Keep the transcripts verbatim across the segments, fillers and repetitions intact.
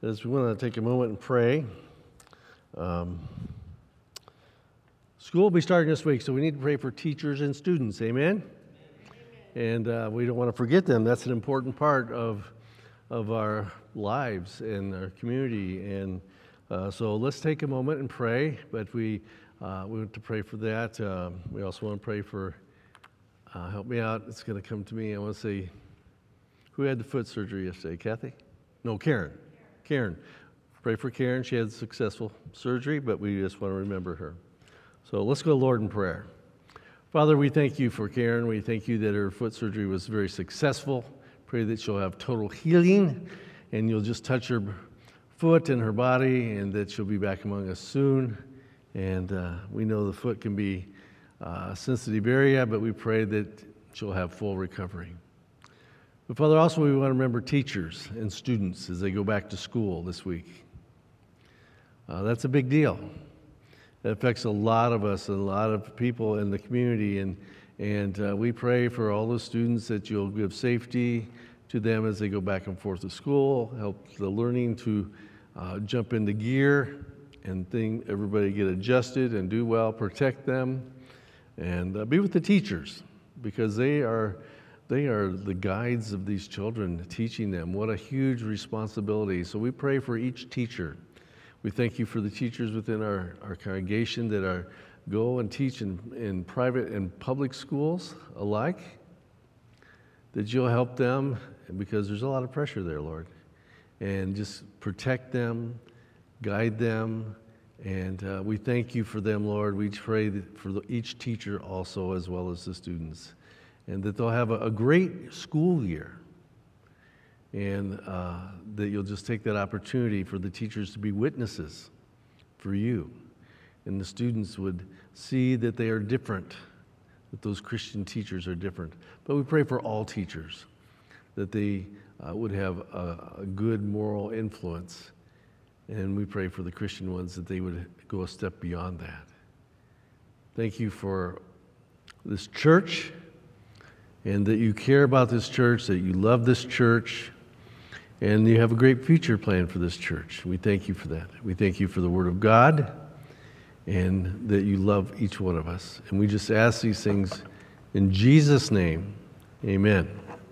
is we want to take a moment and pray. Um, school will be starting this week, so we need to pray for teachers and students. Amen? Amen. And uh, we don't want to forget them. That's an important part of of our lives and our community. And uh, so let's take a moment and pray. But we uh, we want to pray for that. Uh, we also want to pray for. Uh, help me out. It's going to come to me. I want to say, who had the foot surgery yesterday? Kathy? No, Karen. Karen. Pray for Karen. She had successful surgery, but we just want to remember her. So let's go to Lord in prayer. Father, we thank you for Karen. We thank you that her foot surgery was very successful. Pray that she'll have total healing, and you'll just touch her foot and her body, and that she'll be back among us soon. And uh, we know the foot can be uh, a sensitive area, but we pray that she'll have full recovery. But Father, also we want to remember teachers and students as they go back to school this week. Uh, that's a big deal. It affects a lot of us, a lot of people in the community, and and uh, we pray for all those students that you'll give safety to them as they go back and forth to school, help the learning to uh, jump into gear, and think everybody get adjusted and do well, protect them, and uh, be with the teachers, because they are they are the guides of these children, teaching them. What a huge responsibility. So we pray for each teacher. We thank you for the teachers within our, our congregation that are go and teach in, in private and public schools alike, that you'll help them, because there's a lot of pressure there, Lord, and just protect them, guide them, and uh, we thank you for them, Lord. We pray that for the, each teacher also, as well as the students, and that they'll have a, a great school year, and uh, that you'll just take that opportunity for the teachers to be witnesses for you, and the students would see that they are different, that those Christian teachers are different. But we pray for all teachers, that they uh, would have a, a good moral influence, and we pray for the Christian ones that they would go a step beyond that. Thank you for this church, and that you care about this church, that you love this church, and you have a great future plan for this church. We thank you for that. We thank you for the Word of God, and that you love each one of us. And we just ask these things in Jesus' name. Amen.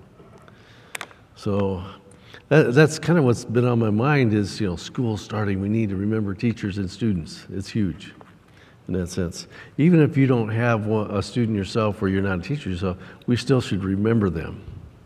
So that, that's kind of what's been on my mind is, you know, school starting. We need to remember teachers and students. It's huge in that sense. Even if you don't have one, a student yourself or you're not a teacher yourself, we still should remember them.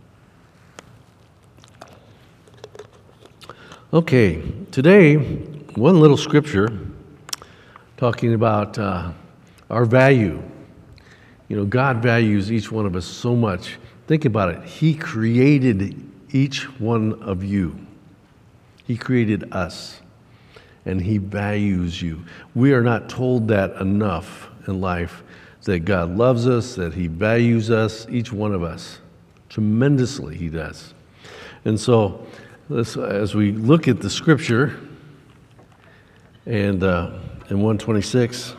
Okay, today, one little scripture talking about uh, our value. You know, God values each one of us so much. Think about it. He created each one of you. He created us, and He values you. We are not told that enough in life, that God loves us, that He values us, each one of us. Tremendously, He does. And so, let's, as we look at the scripture, and uh, in one twenty-six,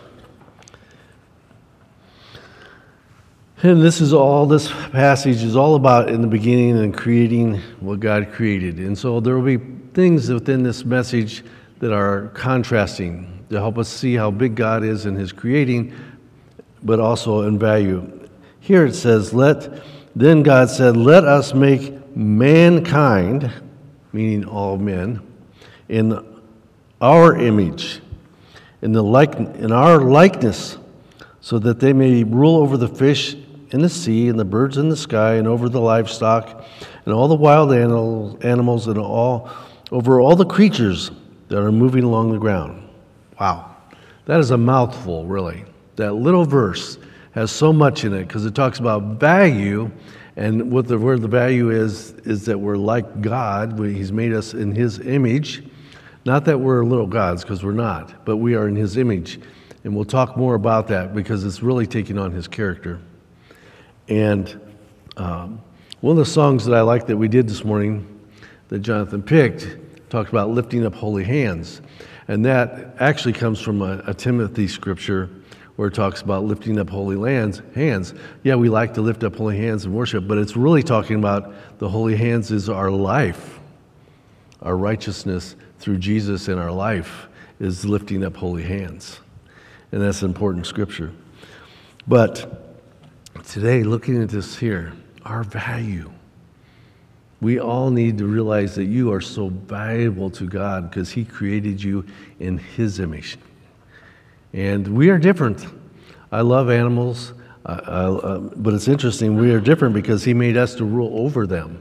and this is all, this passage is all about in the beginning and creating what God created. And so there will be things within this message that are contrasting to help us see how big God is in His creating, but also in value. Here it says, "Let then God said, let us make mankind," meaning all men, "in our image, in the like in our likeness, so that they may rule over the fish in the sea and the birds in the sky and over the livestock and all the wild animals, animals and all over all the creatures that are moving along the ground." Wow, that is a mouthful, really. That little verse has so much in it because it talks about value, and what the word the value is is that we're like God. He's made us in His image. Not that we're little gods, because we're not, but we are in His image. And we'll talk more about that because it's really taking on His character. And um, one of the songs that I like that we did this morning, that Jonathan picked, talked about lifting up holy hands. And that actually comes from a, a Timothy scripture where it talks about lifting up holy lands, hands. Yeah, we like to lift up holy hands and worship, but it's really talking about the holy hands is our life. our righteousness through Jesus in our life is lifting up holy hands. And that's an important scripture. But today, looking at this here, our value, we all need to realize that you are so valuable to God because He created you in His image. And we are different. I love animals, uh, uh, but it's interesting, we are different because He made us to rule over them.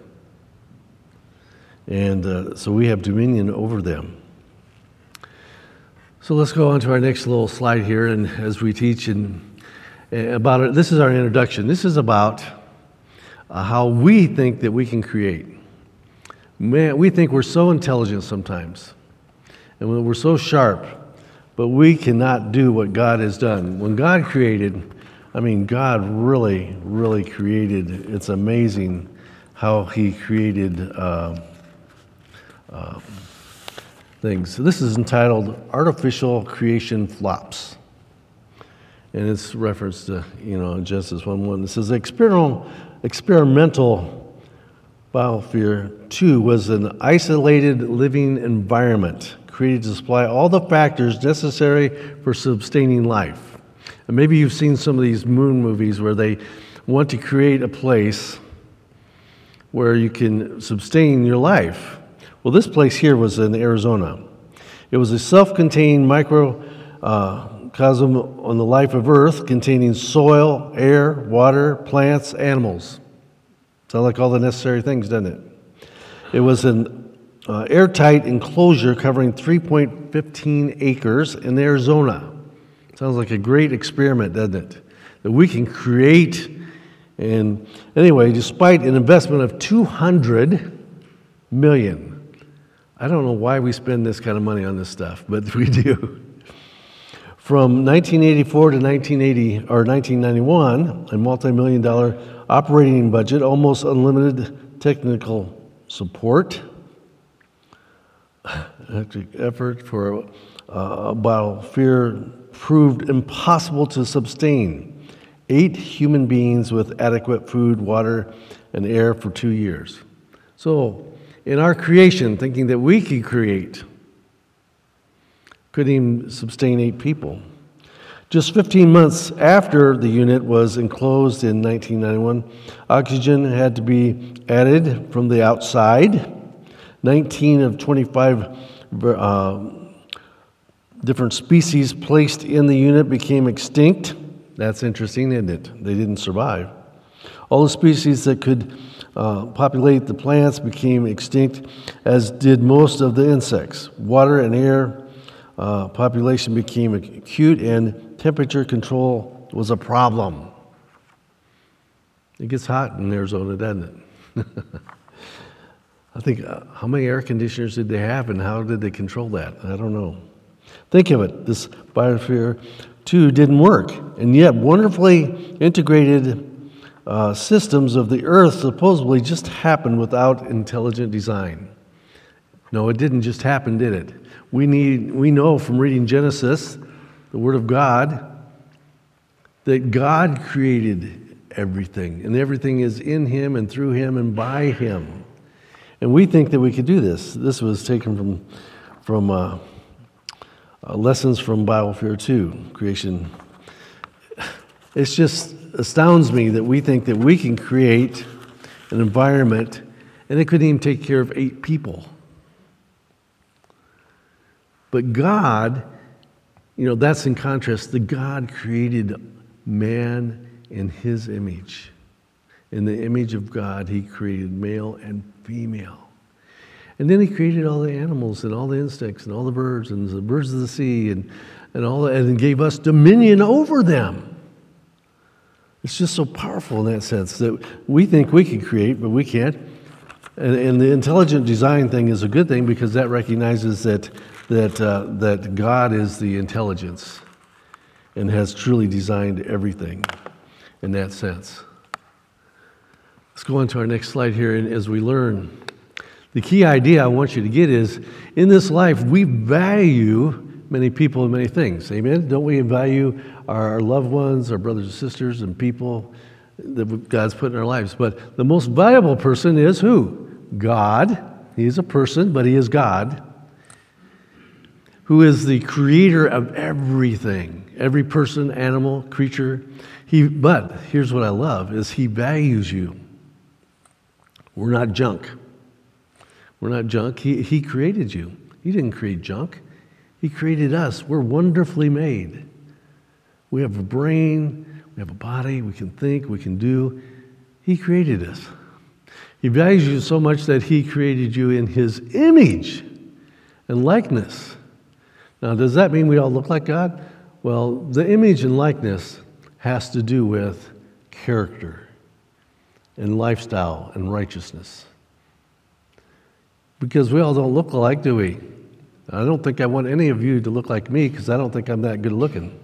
And uh, so we have dominion over them. So let's go on to our next little slide here, and as we teach in, about it, this is our introduction. This is about uh, how we think that we can create. Man, we think we're so intelligent sometimes, and we're so sharp, but we cannot do what God has done. When God created, I mean, God really, really created. It's amazing how He created uh, uh, things. So this is entitled Artificial Creation Flops. And it's referenced to, you know, Genesis one one. It says, experimental, experimental biosphere two was an isolated living environment created to supply all the factors necessary for sustaining life. And maybe you've seen some of these moon movies where they want to create a place where you can sustain your life. Well, this place here was in Arizona. It was a self-contained microcosm uh, on the life of Earth, containing soil, air, water, plants, animals. Sound like all the necessary things, doesn't it? It was an uh, airtight enclosure covering three point one five acres in Arizona. Sounds like a great experiment, doesn't it? That we can create. And anyway, despite an investment of two hundred million dollars, I don't know why we spend this kind of money on this stuff, but we do. From nineteen eighty-four to nineteen eighty or nineteen ninety-one, a multi-million dollar operating budget, almost unlimited technical support, effort for uh, biosphere proved impossible to sustain. Eight human beings with adequate food, water, and air for two years. So, in our creation, thinking that we could create, couldn't even sustain eight people. Just fifteen months after the unit was enclosed in nineteen ninety-one, oxygen had to be added from the outside. nineteen of twenty-five uh, different species placed in the unit became extinct. That's interesting, isn't it? They didn't survive. All the species that could uh, populate the plants became extinct, as did most of the insects. Water and air uh, population became acute, and temperature control was a problem. It gets hot in Arizona, doesn't it? I think, uh, how many air conditioners did they have, and how did they control that? I don't know. Think of it. This biosphere two didn't work, and yet wonderfully integrated uh, systems of the earth supposedly just happened without intelligent design. No, it didn't just happen, did it? We need, we know from reading Genesis, the Word of God, that God created everything, and everything is in Him and through Him and by Him. And we think that we could do this. This was taken from, from uh, uh, lessons from Biosphere two, creation. It just astounds me that we think that we can create an environment, and it couldn't even take care of eight people. But God, you know, that's in contrast. The God created man in His image. In the image of God, He created male and female. And then He created all the animals and all the insects and all the birds and the birds of the sea and, and all that, and gave us dominion over them. It's just so powerful in that sense that we think we can create, but we can't. And, and the intelligent design thing is a good thing because that recognizes that that uh, that God is the intelligence and has truly designed everything in that sense. Let's go on to our next slide here, and as we learn, the key idea I want you to get is, in this life, we value many people and many things. Amen? Don't we value our loved ones, our brothers and sisters, and people that God's put in our lives? But the most valuable person is who? God. He is a person, but he is God, who is the creator of everything, every person, animal, creature. He, but here's what I love, is he values you. We're not junk. We're not junk. He, he created you. He didn't create junk. He created us. We're wonderfully made. We have a brain, we have a body, we can think, we can do. He created us. He values you so much that he created you in his image and likeness. Now, does that mean we all look like God? Well, the image and likeness has to do with character and lifestyle and righteousness. Because we all don't look alike, do we? I don't think I want any of you to look like me because I don't think I'm that good looking.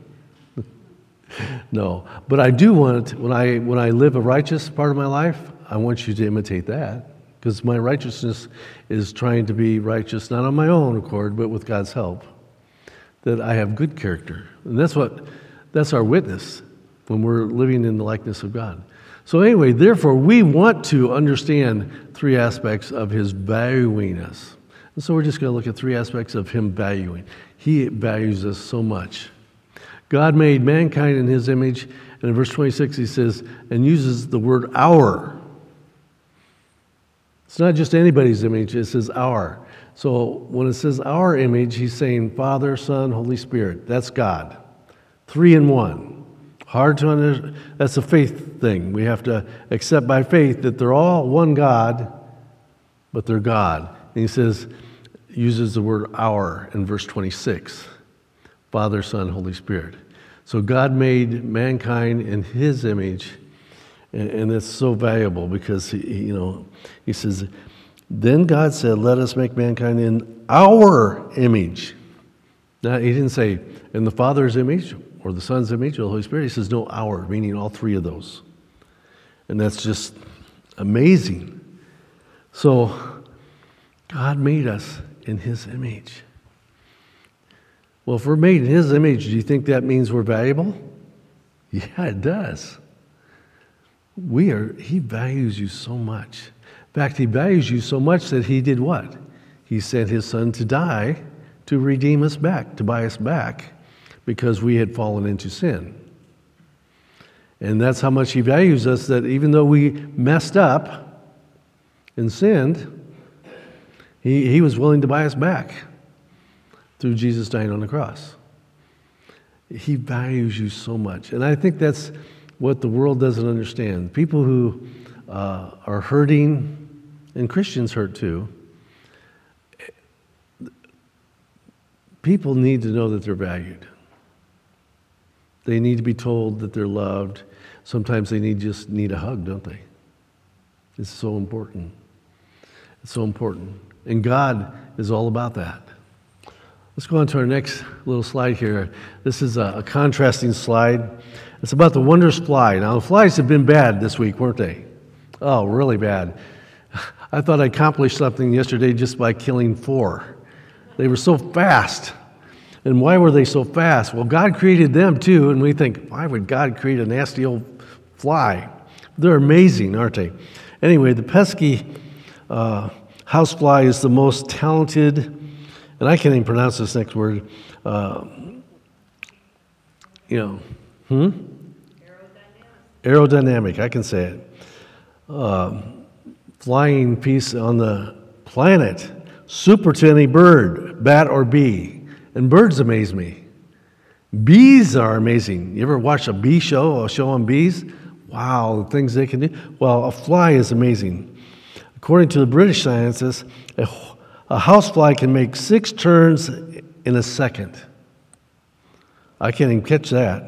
No, but I do want, when I when I live a righteous part of my life, I want you to imitate that, because my righteousness is trying to be righteous, not on my own accord, but with God's help, that I have good character. And that's what, that's our witness when we're living in the likeness of God. So anyway, therefore, we want to understand three aspects of his valuing us. And so we're just going to look at three aspects of him valuing. He values us so much. God made mankind in his image, and in verse twenty-six he says, and uses the word our. It's not just anybody's image, it says our. So when it says our image, he's saying Father, Son, Holy Spirit. That's God. Three in one. Hard to understand. That's a faith thing. We have to accept by faith that they're all one God, but they're God. And he says, uses the word our in verse twenty-six. Father, Son, Holy Spirit. So God made mankind in his image, and, and it's so valuable because, he, you know, he says, then God said, let us make mankind in our image. Now, he didn't say in the Father's image or the Son's image or the Holy Spirit. He says, no, our, meaning all three of those. And that's just amazing. So God made us in his image. Well, if we're made in his image, do you think that means we're valuable? Yeah, it does. We are, he values you so much. In fact, he values you so much that he did what? He sent his son to die to redeem us back, to buy us back, because we had fallen into sin. And that's how much he values us, that even though we messed up and sinned, he, he was willing to buy us back through Jesus dying on the cross. He values you so much. And I think that's what the world doesn't understand. People who uh, are hurting, and Christians hurt too, people need to know that they're valued. They need to be told that they're loved. Sometimes they need just need a hug, don't they? It's so important. It's so important. And God is all about that. Let's go on to our next little slide here. This is a, a contrasting slide. It's about the wondrous fly. Now, the flies have been bad this week, weren't they? Oh, really bad. I thought I accomplished something yesterday just by killing four. They were so fast. And why were they so fast? Well, God created them too, and we think, why would God create a nasty old fly? They're amazing, aren't they? Anyway, the pesky uh, housefly is the most talented, and I can't even pronounce this next word. Uh, you know, hmm? Aerodynamic. Aerodynamic, I can say it. Uh, flying piece on the planet, super to any bird, bat or bee. And birds amaze me. Bees are amazing. You ever watch a bee show, a show on bees? Wow, the things they can do. Well, a fly is amazing. According to the British scientists, a A housefly can make six turns in a second. I can't even catch that.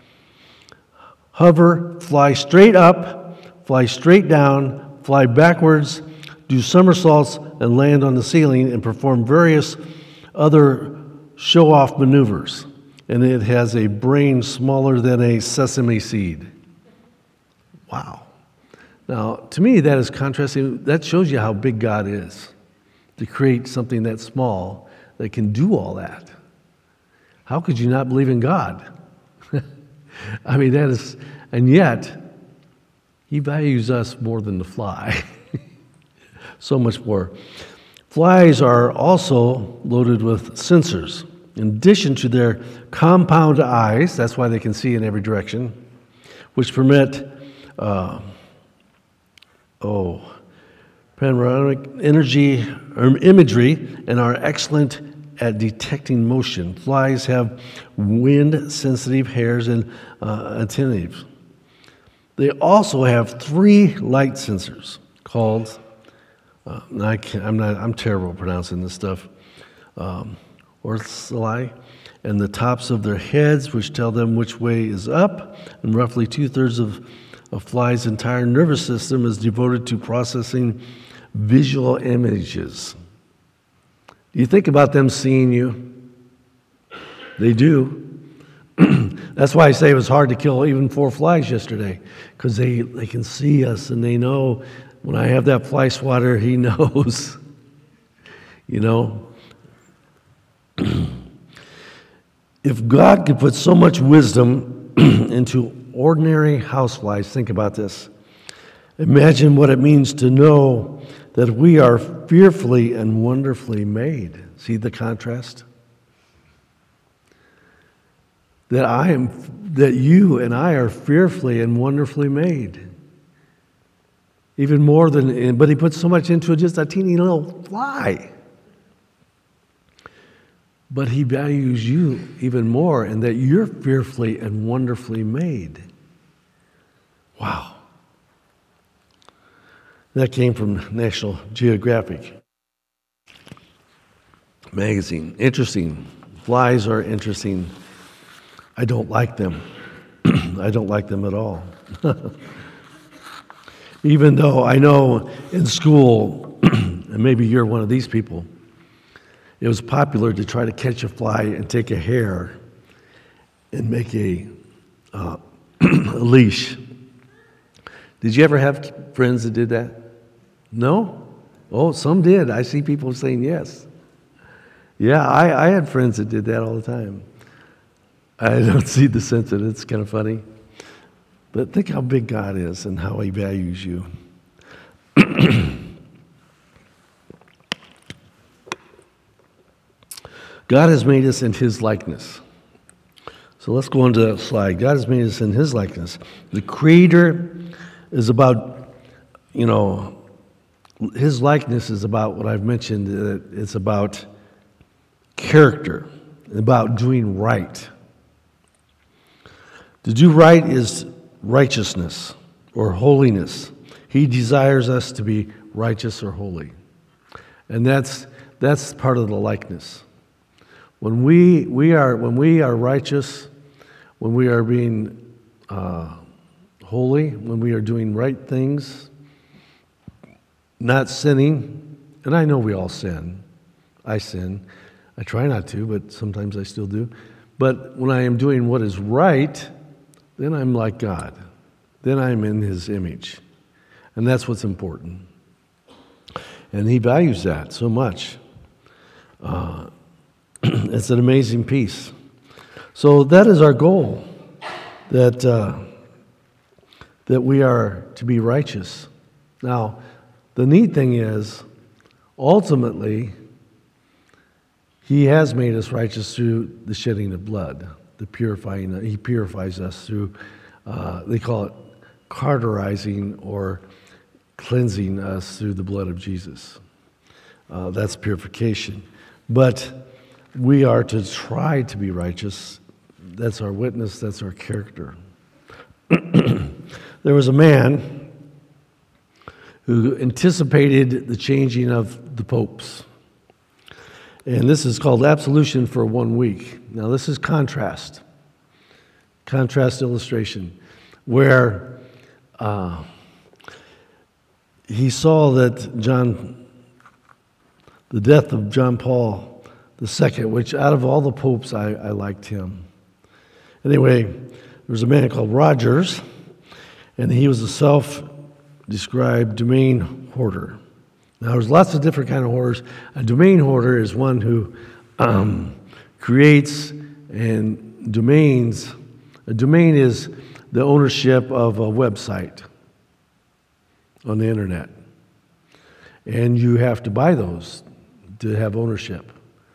Hover, fly straight up, fly straight down, fly backwards, do somersaults, and land on the ceiling, and perform various other show-off maneuvers. And it has a brain smaller than a sesame seed. Wow. Now, to me, that is contrasting. That shows you how big God is, to create something that small that can do all that. How could you not believe in God? I mean, that is, and yet, he values us more than the fly. So much more. Flies are also loaded with sensors. In addition to their compound eyes, that's why they can see in every direction, which permit, uh, oh, panoramic energy or imagery and are excellent at detecting motion. Flies have wind-sensitive hairs and uh, antennae. They also have three light sensors called, uh, I can't, I'm not, I'm terrible at pronouncing this stuff, um, orthili, and the tops of their heads, which tell them which way is up, and roughly two-thirds of a fly's entire nervous system is devoted to processing visual images. Do you think about them seeing you? They do. That's why I say it was hard to kill even four flies yesterday, because they, they can see us and they know when I have that fly swatter, he knows. You know? If God could put so much wisdom into ordinary houseflies, think about this. Imagine what it means to know that we are fearfully and wonderfully made. See the contrast? That I am, that you and I are fearfully and wonderfully made. Even more than, but he puts so much into just a teeny little fly. But he values you even more, and that you're fearfully and wonderfully made. Wow. That came from National Geographic magazine. Interesting. Flies are interesting. I don't like them. I don't like them at all. Even though I know in school, and maybe you're one of these people, it was popular to try to catch a fly and take a hair and make a, uh, a leash. Did you ever have friends that did that? No? Oh, some did. I see people saying yes. Yeah, I, I had friends that did that all the time. I don't see the sense in it. It's kind of funny. But think how big God is and how he values you. God has made us in his likeness. So let's go on to that slide. God has made us in his likeness. The Creator is about, you know, his likeness is about what I've mentioned. It's about character, about doing right. To do right is righteousness or holiness. He desires us to be righteous or holy. And that's that's part of the likeness. When we we are when we are righteous, when we are being uh, holy, when we are doing right things, not sinning, and I know we all sin. I sin. I try not to, but sometimes I still do. But when I am doing what is right, then I'm like God. Then I'm in his image. And that's what's important. And he values that so much. Uh, it's an amazing piece. So that is our goal, that uh, that we are to be righteous. Now, the neat thing is, ultimately, he has made us righteous through the shedding of blood, the purifying. He purifies us through, uh, they call it cauterizing or cleansing us through the blood of Jesus. Uh, that's purification. But we are to try to be righteous. That's our witness, that's our character. There was a man who anticipated the changing of the popes. And this is called absolution for one week. Now, this is contrast, contrast illustration, where uh, he saw that John, the death of John Paul the Second, which out of all the popes, I, I liked him. Anyway, there was a man called Rogers, and he was a self-described domain hoarder. Now, there's lots of different kind of hoarders. A domain hoarder is one who um, creates and domains. A domain is the ownership of a website on the internet. And you have to buy those to have ownership.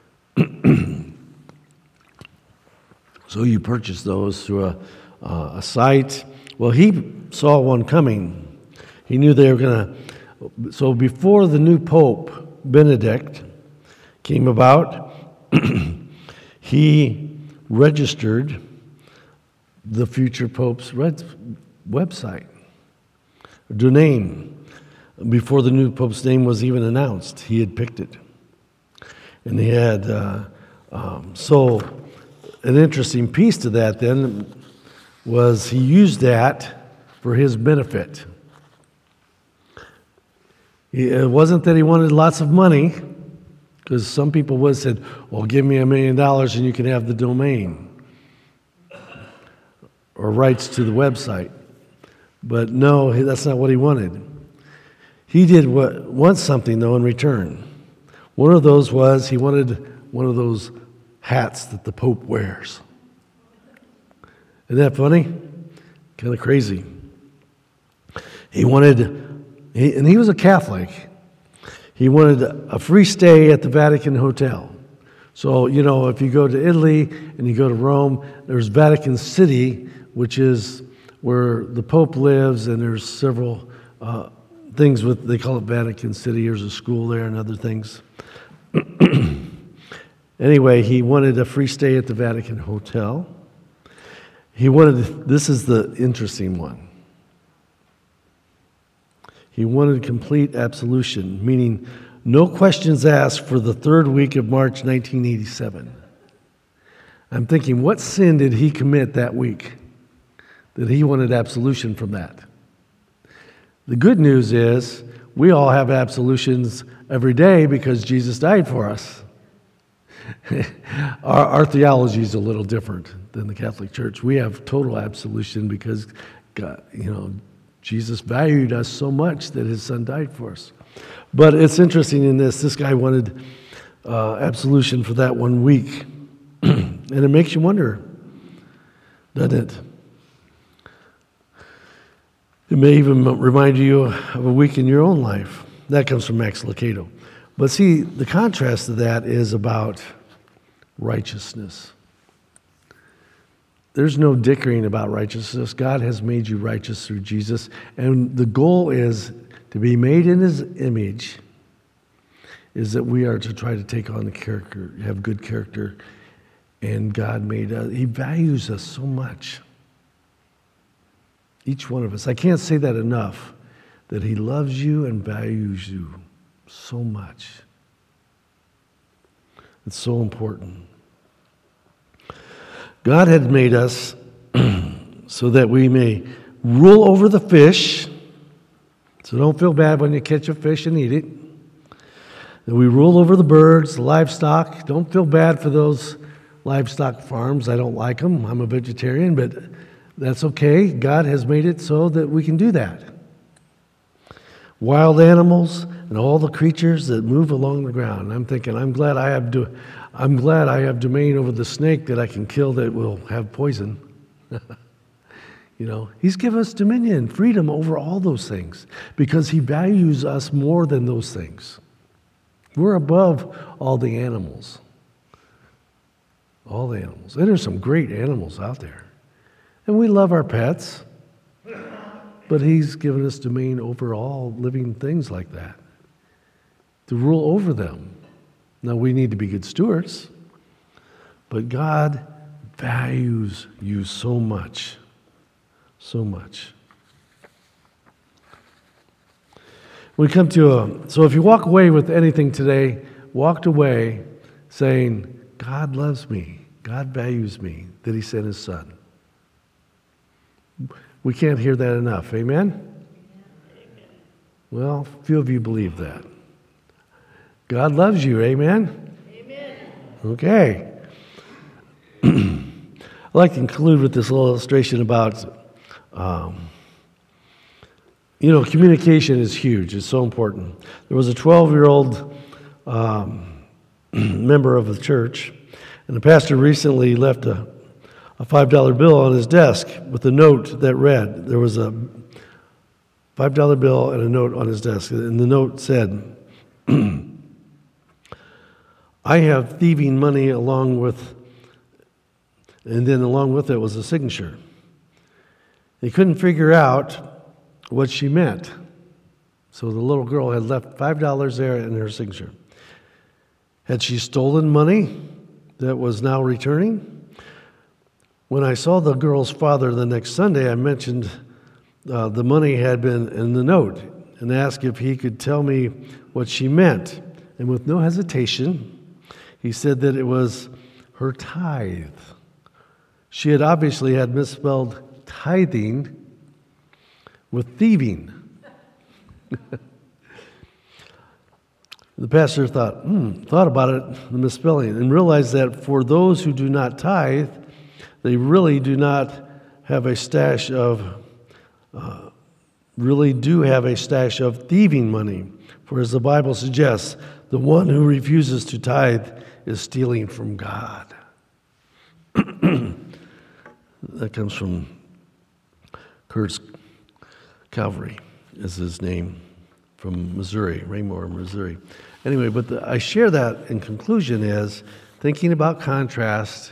So you purchase those through a, uh, a site. Well, he saw one coming. He knew they were going to. So before the new Pope, Benedict, came about, he registered the future Pope's website, domain. Before the new Pope's name was even announced, he had picked it. And he had, uh, um, so an interesting piece to that then was he used that for his benefit. It wasn't that he wanted lots of money, because some people would have said, well, give me a million dollars and you can have the domain or rights to the website. But no, that's not what he wanted. He did what, want something, though, in return. One of those was he wanted one of those hats that the Pope wears. Isn't that funny? Kind of crazy. He wanted, he, and he was a Catholic, he wanted a free stay at the Vatican Hotel. So, you know, if you go to Italy and you go to Rome, there's Vatican City, which is where the Pope lives, and there's several uh, things with, they call it Vatican City. There's a school there and other things. Anyway, he wanted a free stay at the Vatican Hotel. He wanted, this is the interesting one. He wanted complete absolution, meaning no questions asked for the third week of March nineteen eighty-seven. I'm thinking, what sin did he commit that week that he wanted absolution from that? The good news is we all have absolutions every day because Jesus died for us. our, our theology is a little different than the Catholic Church. We have total absolution because God, you know, Jesus valued us so much that his son died for us. But it's interesting in this, this guy wanted uh, absolution for that one week. And it makes you wonder, doesn't it? It may even remind you of a week in your own life. That comes from Max Lucado. But see, the contrast to that is about righteousness. There's no dickering about righteousness. God has made you righteous through Jesus. And the goal is to be made in his image, is that we are to try to take on the character, have good character. And God made us, he values us so much. Each one of us. I can't say that enough, that he loves you and values you so much. It's so important. God had made us so that we may rule over the fish. So don't feel bad when you catch a fish and eat it. That we rule over the birds, the livestock. Don't feel bad for those livestock farms. I don't like them. I'm a vegetarian, but that's okay. God has made it so that we can do that. Wild animals and all the creatures that move along the ground. And I'm thinking, I'm glad I have do, I'm glad I have domain over the snake that I can kill that will have poison. You know, he's given us dominion, freedom over all those things because he values us more than those things. We're above all the animals. All the animals. And there's some great animals out there. And we love our pets, but he's given us domain over all living things like that, to rule over them. Now, we need to be good stewards, but God values you so much, so much. We come to a, so if you walk away with anything today, walked away saying, God loves me, God values me, that he sent his son. We can't hear that enough. Amen? Amen. Well, few of you believe that. God loves you. Amen? Amen. Okay. I'd like to conclude with this little illustration about, um, you know, communication is huge. It's so important. There was a twelve-year-old um, member of the church, and the pastor recently left a a five dollar bill on his desk with a note that read, there was a five dollar bill and a note on his desk, and the note said, I have thieving money along with, and then along with it was a signature. They couldn't figure out what she meant. So the little girl had left five dollars there in her signature. Had she stolen money that was now returning? When I saw the girl's father the next Sunday, I mentioned uh, the money had been in the note and asked if he could tell me what she meant. And with no hesitation, he said that it was her tithe. She had obviously had misspelled tithing with thieving. The pastor thought, hmm, thought about it, the misspelling, and realized that for those who do not tithe, they really do not have a stash of, uh, really do have a stash of thieving money. For as the Bible suggests, the one who refuses to tithe is stealing from God. That comes from Kurt's Calvary, is his name, from Missouri, Raymore, Missouri. Anyway, but the, I share that in conclusion as thinking about contrast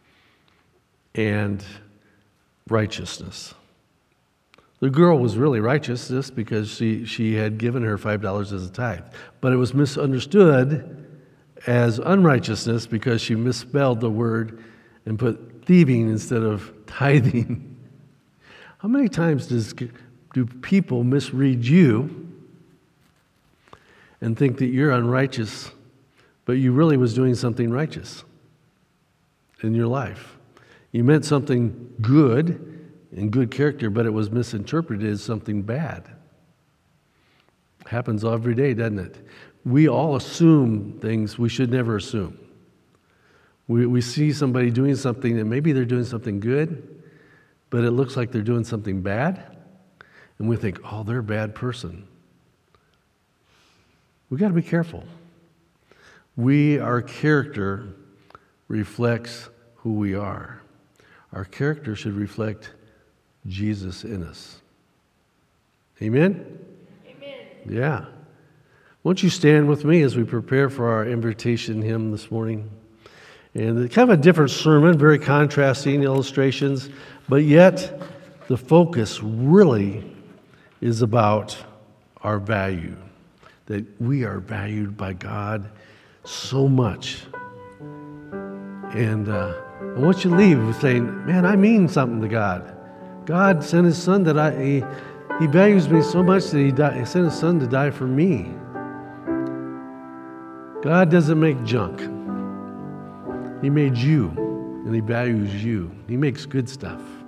and righteousness. The girl was really righteous just because she, she had given her five dollars as a tithe. But it was misunderstood as unrighteousness because she misspelled the word and put thieving instead of tithing. How many times does do people misread you and think that you're unrighteous, but you really was doing something righteous in your life? You meant something good and good character, but it was misinterpreted as something bad. Happens every day, doesn't it? We all assume things we should never assume. We, we see somebody doing something and maybe they're doing something good, but it looks like they're doing something bad, and we think, oh, they're a bad person. We got to be careful. We, our character reflects who we are. Our character should reflect Jesus in us. Amen? Amen. Yeah. Won't you stand with me as we prepare for our invitation hymn this morning? And kind of a different sermon, very contrasting illustrations, but yet the focus really is about our value, that we are valued by God so much. And uh, I want you to leave saying, man, I mean something to God. God sent his son that I, he, he values me so much that he, died, he sent his son to die for me. God doesn't make junk. He made you, and he values you. He makes good stuff.